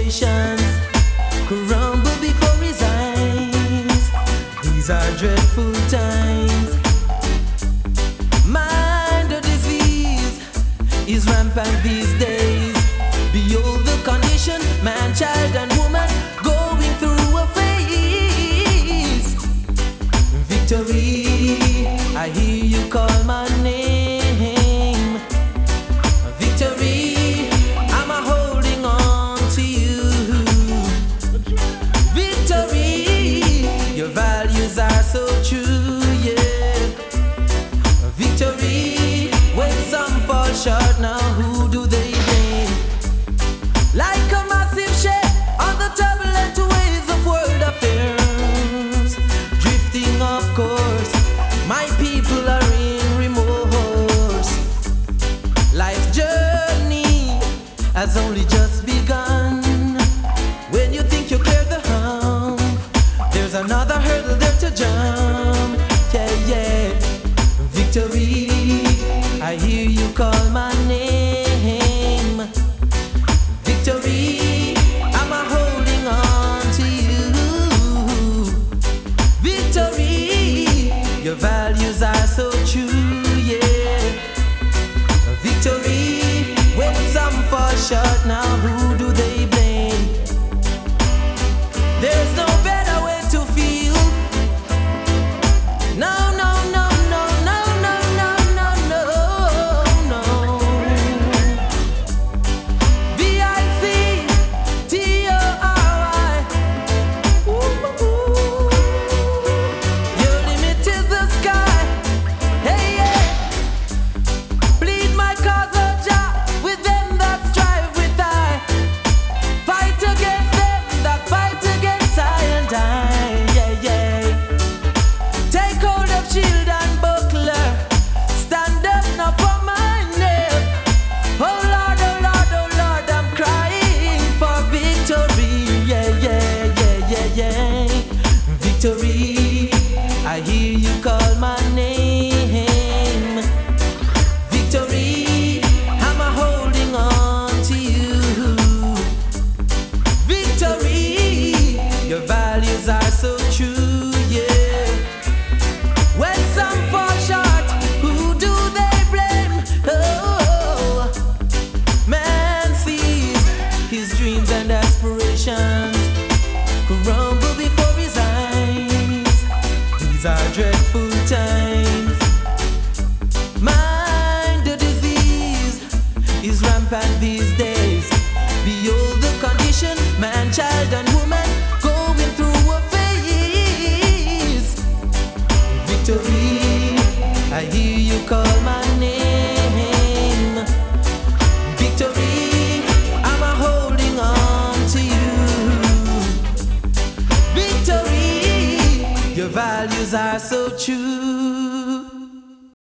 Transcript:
aspirations crumble before his eyes. These are dreadful times. Mind the disease is rampant these days. Behold the condition, man, child and woman going through a phase. Victory, I hear you call my name. Victory, I'm a holding on to you. Victory, your values are so true, yeah. Victory, when some fall short, now who do they blame? Like a massive ship on the turbulent waves of world affairs, drifting of course, my people are in remorse. Life's journey has only just begun. When you think you cleared the hump, there's another hurdle there to jump. Yeah, yeah. Victory, I hear you call my name. Victory, I'm a holding on to you. Victory, your values are so true, yeah. Victory, when some fall short, now who do they blame? There's no better way to feel. No, no, no, no, no, no, no, no, no, no. VICTORI. Ooh, your limit is the sky. Hey, yeah. Plead my cause, oh Jah, with them that strive with I. Fight against them that fight against I and I. Yeah, yeah. Take hold of shield and buckler. Stand up now for my name. Oh Lord, oh Lord, oh Lord, I'm crying for victory. Yeah, yeah, yeah, yeah, yeah. Victory, I hear you call my name. Victory, I'm a holding on to you. Victory, your values are so true, yeah. When some fall short, who do they blame? Oh, man sees his dreams and aspirations crumble before his eyes. These are dreadful times. Mind the disease is rampant these days. Behold the condition, man, child and woman going through a phase. Victory, I hear you call my name. Victory, I'm a holding on to you. Victory, your values are so true.